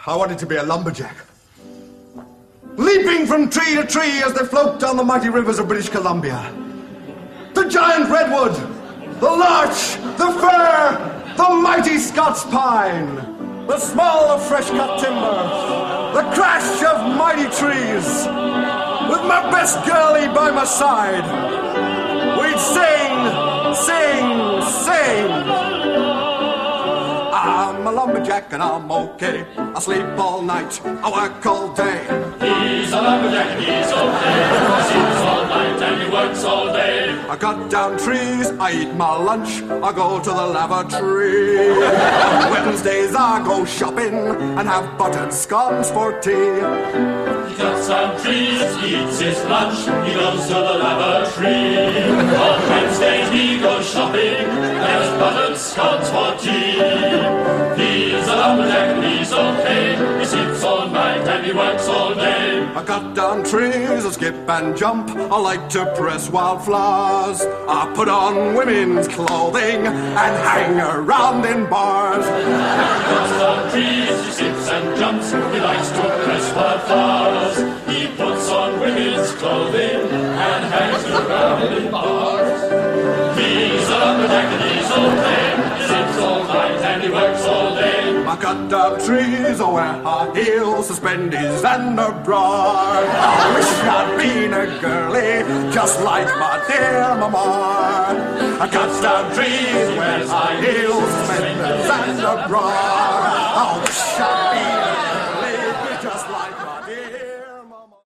I wanted to be a lumberjack. Leaping from tree to tree as they float down the mighty rivers of British Columbia. The giant redwood, the larch, the fir, the mighty Scots pine, the smell of fresh-cut timber, the crash of mighty trees. With my best girlie by my side, we'd sing, sing, sing. I'm a lumberjack and I'm okay. I sleep all night, I work all day. He's a lumberjack, he's okay. He sleeps all night and he works all day. I cut down trees, I eat my lunch, I go to the lavatory. On Wednesdays I go shopping and have buttered scones for tea. He cuts down trees, he eats his lunch, he goes to the lavatory. On Wednesdays he goes shopping and has buttered scones for tea. He's a lumberjack and he's okay. He sleeps all night and he works all day. I cut down trees, I skip and jump, I like to press wildflowers. I put on women's clothing and hang around in bars. He cuts down trees, he skips and jumps, he likes to press wildflowers. He puts on women's clothing and hangs around in bars. He's a lumberjack and he's okay. He sleeps all night and he works all day. I cut down trees, I wear high heels, suspenders and a bra. I wish I'd been a girlie, just like my dear mama. I cut down trees, wear high heels, suspenders and a bra. I wish I'd